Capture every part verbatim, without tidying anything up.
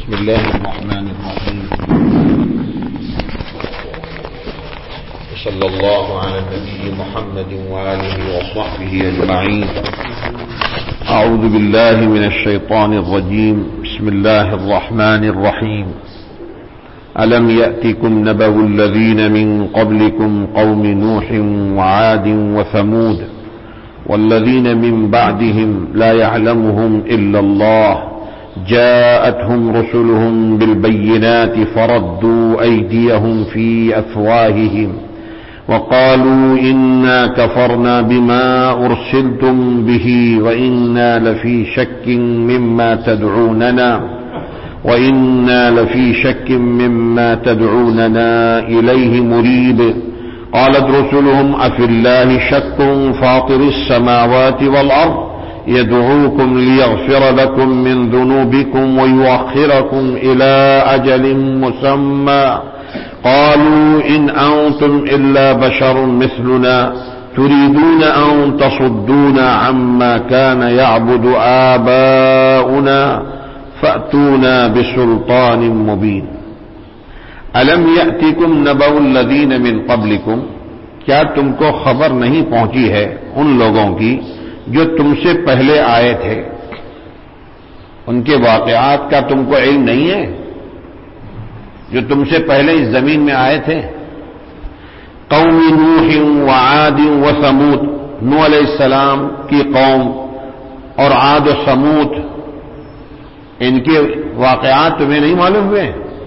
بسم الله الرحمن الرحيم. صلى الله على النبي محمد وآله وصحبه أجمعين. أعوذ بالله من الشيطان الرجيم. بسم الله الرحمن الرحيم. ألم يأتكم نبأ الذين من قبلكم قوم نوح وعاد وثمود والذين من بعدهم لا يعلمهم إلا الله جاءتهم رسلهم بالبينات فردوا أيديهم في أفواههم وقالوا إنا كفرنا بما أرسلتم به وإنا لفي شك مما تدعوننا وإنا لفي شك مما تدعوننا إليه مريب. قالت رسلهم أفي الله شك فاطر السماوات والأرض يدعوكم ليغفر لكم من ذنوبكم ويؤخركم إلى أجل مسمى قالوا إن أنتم إلا بشر مثلنا تريدون أن تصدونا عما كان يعبد آباؤنا فأتونا بسلطان مبين. ألم يأتكم نبأ الذين من قبلكم، کیا تم کو خبر نہیں پہنچی ہے ان لوگوں کی جو تم سے پہلے آئے تھے؟ ان کے واقعات کا تم کو علم نہیں ہے جو تم سے پہلے اس زمین میں آئے تھے؟ قوم نوح وعاد وثمود، نوح علیہ السلام کی قوم اور عاد و ثمود، ان کے واقعات تمہیں نہیں معلوم ہوئے؟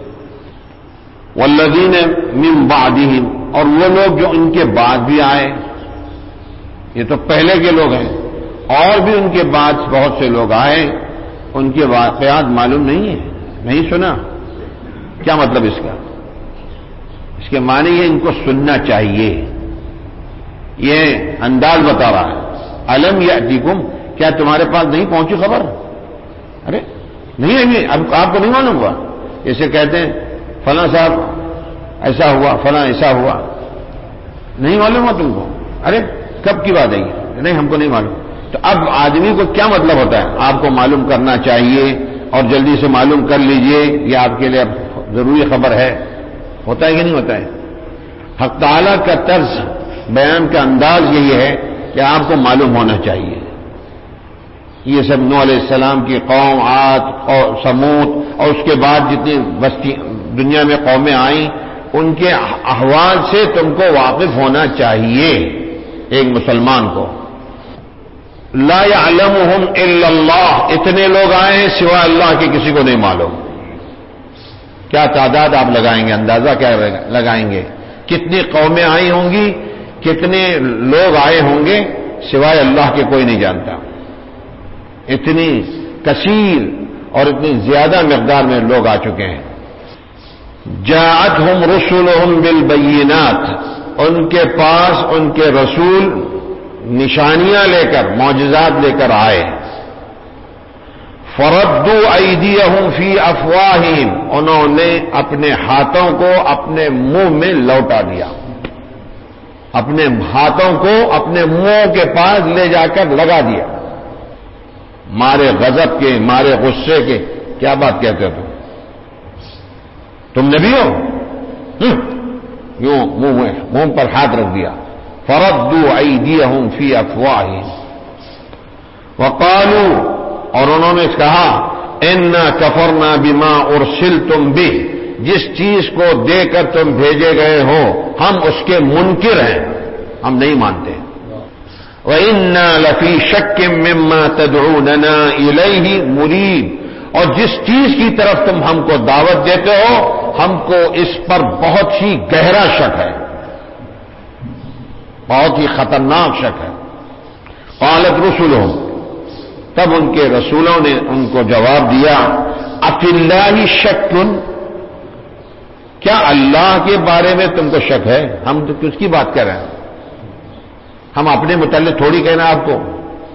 والذین من بعدہم، اور وہ لوگ جو ان کے بعد بھی آئے، یہ تو پہلے کے لوگ ہیں، اور بھی ان کے بعد بہت سے لوگ آئے، ان کے واقعات معلوم نہیں ہیں، نہیں سنا؟ کیا مطلب اس کا؟ اس کے معنی یہ ان کو سننا چاہیے، یہ انداز بتا رہا ہے. الم یاتیکم، کیا تمہارے پاس نہیں پہنچی خبر؟ ارے نہیں ہے، اب آپ کو نہیں معلوم ہوا؟ جیسے کہتے ہیں فلاں صاحب ایسا ہوا، فلاں ایسا ہوا، نہیں معلوم ہوا تم کو؟ ارے کب کی بات ہے یہ؟ نہیں ہم کو نہیں معلوم. تو اب آدمی کو کیا مطلب ہوتا ہے؟ آپ کو معلوم کرنا چاہیے اور جلدی سے معلوم کر لیجئے، یہ آپ کے لیے اب ضروری خبر ہے. ہوتا ہے کہ نہیں ہوتا ہے؟ حق تعالیٰ کا طرز بیان کا انداز یہی ہے کہ آپ کو معلوم ہونا چاہیے. یہ سب نوح علیہ السلام کی قوم، عاد اور ثمود، اور اس کے بعد جتنی بستی دنیا میں قومیں آئیں، ان کے احوال سے تم کو واقف ہونا چاہیے ایک مسلمان کو. لا يعلمهم الا اللہ، اتنے لوگ آئے ہیں سوائے اللہ کے کسی کو نہیں معلوم. کیا تعداد آپ لگائیں گے؟ اندازہ کیا لگائیں گے؟ کتنی قومیں آئی ہوں گی، کتنے لوگ آئے ہوں گے، سوائے اللہ کے کوئی نہیں جانتا. اتنی کثیر اور اتنی زیادہ مقدار میں لوگ آ چکے ہیں. جاءتهم رسلهم بالبینات، ان کے پاس ان کے رسول نشانیاں لے کر، معجزات لے کر آئے. فردوا ایدیہم فی افواہہم، انہوں نے اپنے ہاتھوں کو اپنے منہ میں لوٹا دیا، اپنے ہاتھوں کو اپنے منہ کے پاس لے جا کر لگا دیا. مارے غضب کے، مارے غصے کے. کیا بات کہتے ہو تم؟ تم نبی ہو؟ یوں منہ میں منہ پر ہاتھ رکھ دیا. فردوا ایدیہم فی افواہہم وقالوا، اور انہوں نے کہا انا کفرنا بما ارسلتم بہ، جس چیز کو دے کر تم بھیجے گئے ہو ہم اس کے منکر ہیں، ہم نہیں مانتے. وَإِنَّا لَفِي شَكٍّ مِّمَّا تَدْعُونَنَا إِلَيْهِ مُرِيبٍ، اور جس چیز کی طرف تم ہم کو دعوت دیتے ہو ہم کو اس پر بہت ہی گہرا شک ہے، بہت ہی خطرناک شک ہے. قالت رسلهم، تب ان کے رسولوں نے ان کو جواب دیا افی اللہ شک، کیا اللہ کے بارے میں تم کو شک ہے؟ ہم تو کس کی بات کر رہے ہیں؟ ہم اپنے متعلق تھوڑی کہنا آپ کو،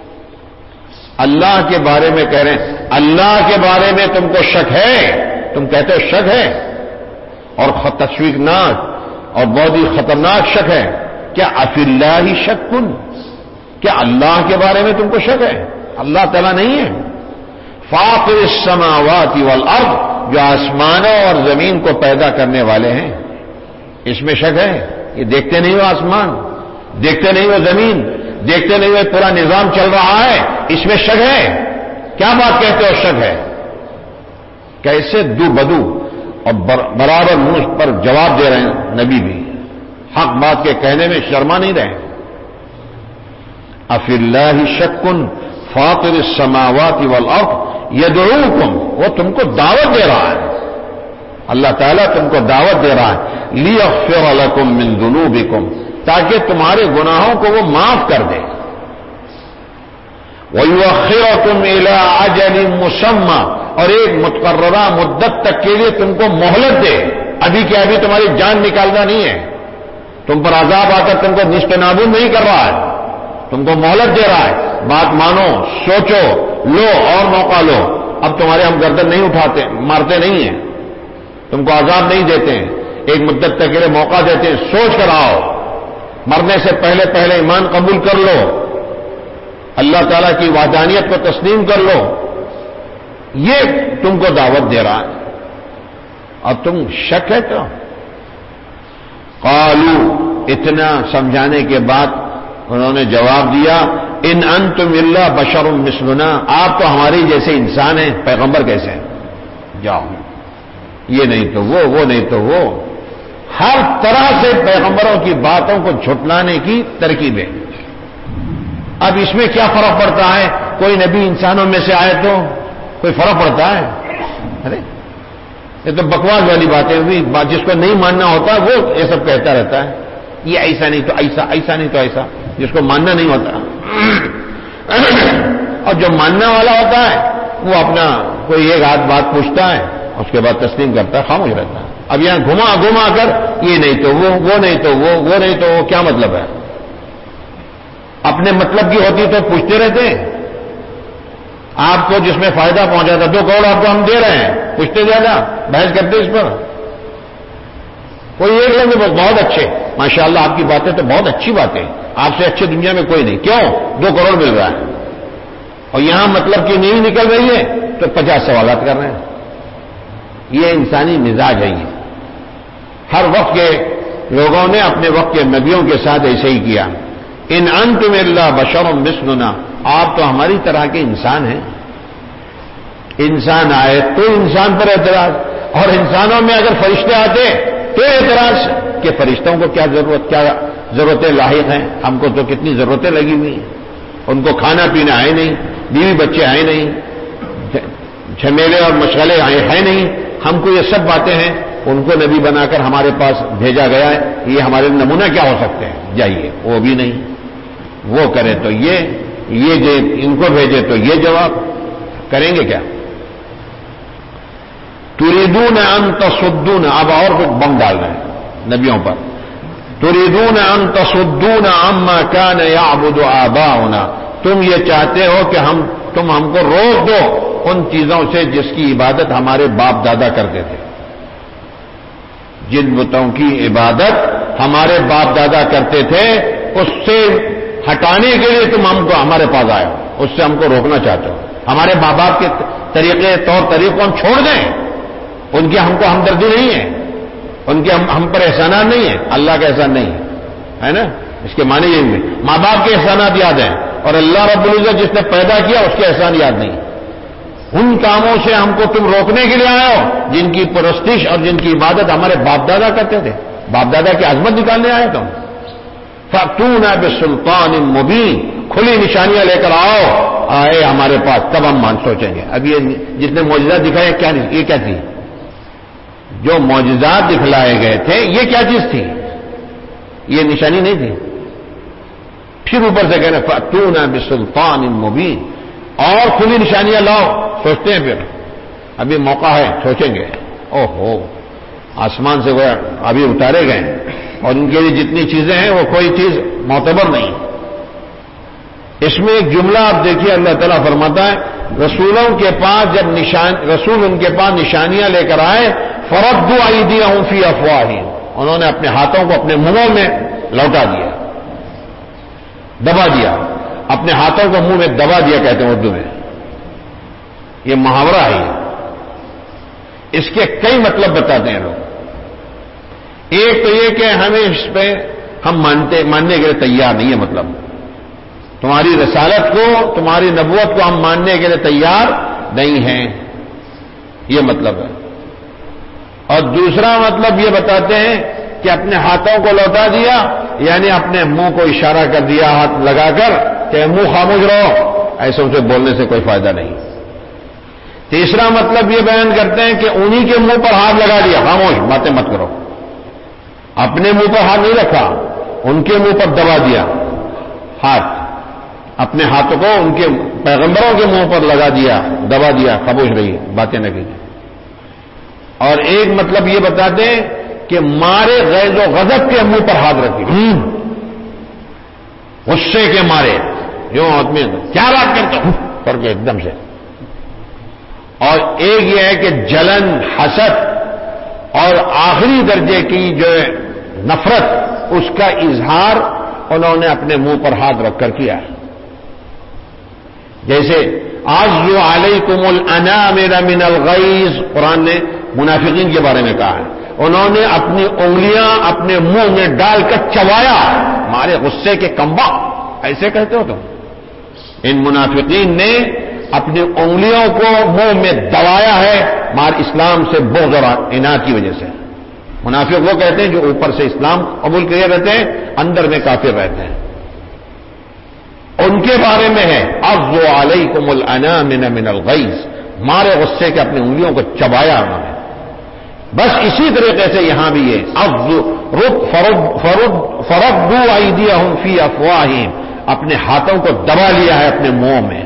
اللہ کے بارے میں کہہ رہے ہیں. اللہ کے بارے میں تم کو شک ہے؟ تم کہتے ہو شک ہے، اور تشویشناک اور بہت ہی خطرناک شک ہے. کیا افی اللہ شک، کیا اللہ کے بارے میں تم کو شک ہے؟ اللہ تعالیٰ نہیں ہے؟ فاطر السماوات والارض، جو آسمانوں اور زمین کو پیدا کرنے والے ہیں، اس میں شک ہے؟ یہ دیکھتے نہیں ہو آسمان، دیکھتے نہیں ہو زمین، دیکھتے نہیں ہو پورا نظام چل رہا ہے، اس میں شک ہے؟ کیا بات کہتے ہو شک ہے؟ کیسے دو بدو اور برابر منہ پر جواب دے رہے ہیں نبی بھی، حق بات کے کہنے میں شرما نہیں رہے۔ افی اللہ شک فاطر السماوات والارض یدعوکم، وہ تم کو دعوت دے رہا ہے، اللہ تعالیٰ تم کو دعوت دے رہا ہے، لیغفر لکم من ذنوبکم، تاکہ تمہارے گناہوں کو وہ معاف کر دے، وَيُؤَخِّرَكُمْ إِلَىٰ أَجَلٍ مُّسَمًّى، اور ایک متقررہ مدت تک کے لیے تم کو مہلت دے، ابھی کہ ابھی تمہاری جان نکالنا نہیں ہے، تم پر عذاب آ کر تم کو نیست نابود نہیں کر رہا ہے، تم کو مہلت دے رہا ہے، بات مانو، سوچو، لو اور موقع لو، اب تمہارے ہم گردن نہیں اٹھاتے، مارتے نہیں ہیں، تم کو عذاب نہیں دیتے ہیں، ایک مدت تک کے لیے موقع دیتے ہیں، سوچ کر آؤ، مرنے سے پہلے پہلے ایمان قبول کر لو، اللہ تعالیٰ کی وحدانیت کو تسلیم کر لو، یہ تم کو دعوت دے رہا ہے، اور تم شک ہے تو قالو، اتنا سمجھانے کے بعد انہوں نے جواب دیا، ان انتم الا بشر مثلنا، آپ تو ہماری جیسے انسان ہیں، پیغمبر کیسے ہیں؟ جاؤ، یہ نہیں تو وہ، وہ نہیں تو وہ، ہر طرح سے پیغمبروں کی باتوں کو جھٹلانے کی ترکیبیں۔ اب اس میں کیا فرق پڑتا ہے؟ کوئی نبی انسانوں میں سے آئے تو کوئی فرق پڑتا ہے؟ ارے یہ تو بکواس والی باتیں ہوئی، جس کو نہیں ماننا ہوتا وہ یہ سب کہتا رہتا ہے، یہ ایسا نہیں تو ایسا، ایسا نہیں تو ایسا، جس کو ماننا نہیں ہوتا، اور جو ماننے والا ہوتا ہے وہ اپنا کوئی ایک آدھ بات پوچھتا ہے، اس کے بعد تسلیم کرتا ہے، خاموش رہتا ہے۔ اب یہاں گھما گھما کر یہ نہیں تو وہ، وہ نہیں تو وہ، وہ نہیں تو وہ، کیا مطلب ہے؟ اپنے مطلب کی ہوتی تو پوچھتے رہتے ہیں، آپ کو جس میں فائدہ پہنچا تھا، دو کروڑ آپ کو ہم دے رہے ہیں، پوچھتے زیادہ، بحث کرتے اس پر، کوئی ایک لفظ بس بہت اچھے، ماشاءاللہ آپ کی باتیں تو بہت اچھی باتیں، آپ سے اچھے دنیا میں کوئی نہیں، کیوں؟ دو کروڑ مل رہا ہے، اور یہاں مطلب کی نہیں نکل رہی ہے تو پچاس سوالات کر رہے ہیں۔ یہ انسانی مزاج ہے، یہ ہر وقت کے لوگوں نے اپنے وقت کے نبیوں کے ساتھ ایسے ہی کیا، ان انتم الا بشر مثلنا، آپ تو ہماری طرح کے انسان ہیں، انسان آئے تو انسان پر اعتراض، اور انسانوں میں اگر فرشتے آتے تو اعتراض کہ فرشتوں کو کیا ضرورت، کیا ضرورتیں لاحق ہیں، ہم کو تو کتنی ضرورتیں لگی ہوئی ہیں، ان کو کھانا پینا ہے نہیں، بیوی بچے ہیں نہیں، جھمیلے اور مشغلے ہیں نہیں، ہم کو یہ سب باتیں ہیں، ان کو نبی بنا کر ہمارے پاس بھیجا گیا ہے، یہ ہمارے نمونہ کیا ہو سکتے ہیں؟ جائیے، وہ بھی نہیں، وہ کرے تو یہ، یہ جو ان کو بھیجے تو یہ، جواب کریں گے کیا؟ تریدون ان تصدون، اب اور کچھ بم ڈال رہے ہیں نبیوں پر، تریدون ان تصدون عما كان يعبد آباؤنا، تم یہ چاہتے ہو کہ ہم تم ہم کو روک دو ان چیزوں سے جس کی عبادت ہمارے باپ دادا کرتے تھے، جن بتوں کی عبادت ہمارے باپ دادا کرتے تھے اس سے ہٹانے کے لیے تم ہم کو ہمارے پاس آئے ہو، اس سے ہم کو روکنا چاہتے ہو، ہمارے ماں باپ کے طریقے طور طریقوں ہم چھوڑ دیں، ان کی ہم کو ہمدردی نہیں ہے، ان کے ہم, ہم پر احسانات نہیں ہیں، اللہ کا احسان نہیں ہے، ہے نا؟ اس کے معنی یہ ہوئے، ماں باپ کے احسانات یاد ہیں، اور اللہ رب العزت جس نے پیدا کیا اس کے احسان یاد نہیں، ان کاموں سے ہم کو تم روکنے کے لیے آئے ہو جن کی پرستش اور جن کی عبادت ہمارے باپ دادا کرتے تھے، باپ دادا کی عظمت نکالنے آئے تم، فَأْتُونَا بِسُلْطَانٍ مُبِينٍ، کھلی نشانیاں لے کر آؤ، آئے ہمارے پاس تب ہم مان سوچیں گے۔ اب یہ جتنے معجزات دکھائے کیا، یہ کیا تھی؟ جو معجزات دکھلائے گئے تھے یہ کیا چیز تھی؟ یہ نشانی نہیں تھی؟ پھر اوپر سے کہنا فَأْتُونَا بِسُلْطَانٍ مُبِينٍ، اور کھلی نشانیاں لاؤ، سوچتے ہیں، پھر ابھی موقع ہے، سوچیں گے، او ہو آسمان سے وہ ابھی اتارے گئے اور ان کے لیے جتنی چیزیں ہیں وہ کوئی چیز معتبر نہیں۔ اس میں ایک جملہ آپ دیکھیے، اللہ تعالیٰ فرماتا ہے رسولوں کے پاس جب نشان رسول ان کے پاس نشانیاں لے کر آئے، فَرَدُّوا أَيْدِيَهُمْ فِي أَفْوَاهِهِمْ، انہوں نے اپنے ہاتھوں کو اپنے منہوں میں لوٹا دیا، دبا دیا، اپنے ہاتھوں کو منہ میں دبا دیا کہتے ہیں اردو میں، یہ محاورہ ہے، اس کے کئی مطلب بتاتے ہیں لوگ. ایک تو یہ کہ ہمیں اس پہ ہم مانتے ماننے کے لیے تیار نہیں ہے، مطلب تمہاری رسالت کو، تمہاری نبوت کو ہم ماننے کے لیے تیار نہیں ہیں، یہ مطلب ہے. اور دوسرا مطلب یہ بتاتے ہیں کہ اپنے ہاتھوں کو لوٹا دیا، یعنی اپنے منہ کو اشارہ کر دیا ہاتھ لگا کر کہ منہ خاموش رہو، ایسے اسے بولنے سے کوئی فائدہ نہیں. تیسرا مطلب یہ بیان کرتے ہیں کہ انہی کے منہ پر ہاتھ لگا دیا، خاموش، باتیں مت کرو. اپنے منہ پر ہاتھ نہیں رکھا، ان کے منہ پر دبا دیا ہاتھ، اپنے ہاتھوں کو ان کے پیغمبروں کے منہ پر لگا دیا، دبا دیا، خاموش رہیے، باتیں نہ کیجیے. اور ایک مطلب یہ بتاتے ہیں کہ مارے غیظ و غضب کے منہ پر ہاتھ رکھیے، غصے کے مارے، جو آدمی کیا بات کرتے ہو کر کے ایک دم سے. اور ایک یہ ہے کہ جلن، حسد اور آخری درجے کی جو نفرت، اس کا اظہار انہوں نے اپنے منہ پر ہاتھ رکھ کر کیا. جیسے عَزُّ عَلَيْكُمُ الْأَنَامِرَ مِنَ الْغَيْظِ، قرآن نے منافقین کے بارے میں کہا ہے، انہوں نے اپنی انگلیاں اپنے منہ میں ڈال کر چبایا، ہمارے غصے کے کمبا، ایسے کہتے ہو تم. ان منافقین نے اپنی انگلیوں کو منہ میں دبایا ہے، مار اسلام سے بغض اور عناد کی وجہ سے. منافق وہ کہتے ہیں جو اوپر سے اسلام قبول کیے رہتے ہیں، اندر میں کافر رہتے ہیں. ان کے بارے میں ہے عَضُّ عَلَيْكُمُ الْأَنَامِنَ مِنَ الْغَيْظِ، مارے غصے کے اپنی انگلیوں کو چبایا انہوں نے. بس اسی طریقے سے یہاں بھی یہ عَضُّ فَرَدُّوا أَيْدِيَهُمْ فِي أَفْوَاهِهِمْ، اپنے ہاتھوں کو دبا لیا ہے اپنے منہوں میں.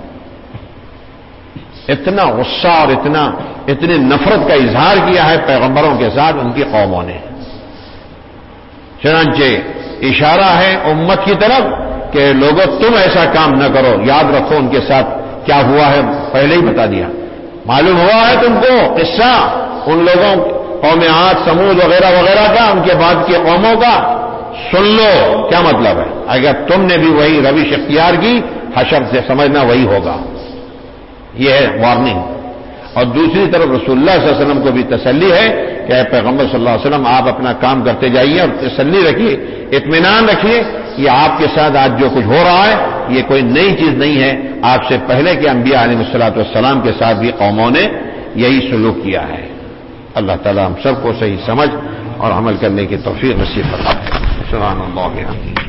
اتنا غصہ اور اتنا اتنی نفرت کا اظہار کیا ہے پیغمبروں کے ساتھ ان کی قوموں نے. چنانچہ اشارہ ہے امت کی طرف کہ لوگوں تم ایسا کام نہ کرو. یاد رکھو ان کے ساتھ کیا ہوا ہے، پہلے ہی بتا دیا. معلوم ہوا ہے تم کو قصہ ان لوگوں قوم عاد، سمود وغیرہ وغیرہ کا، ان کے بعد کی قوموں کا. سن لو کیا مطلب ہے. اگر تم نے بھی وہی روش اختیار کی، حشر سے سمجھنا وہی ہوگا. یہ ہے وارننگ. اور دوسری طرف رسول اللہ صلی اللہ علیہ وسلم کو بھی تسلی ہے کہ اے پیغمبر صلی اللہ علیہ وسلم آپ اپنا کام کرتے جائیے اور تسلی رکھیے، اطمینان رکھیے کہ آپ کے ساتھ آج جو کچھ ہو رہا ہے یہ کوئی نئی چیز نہیں ہے. آپ سے پہلے کے انبیاء علیہ الصلوۃ والسلام کے ساتھ بھی قوموں نے یہی سلوک کیا ہے. اللہ تعالی ہم سب کو صحیح سمجھ اور عمل کرنے کی توفیق نصیب فرمائے. سبحان اللہ.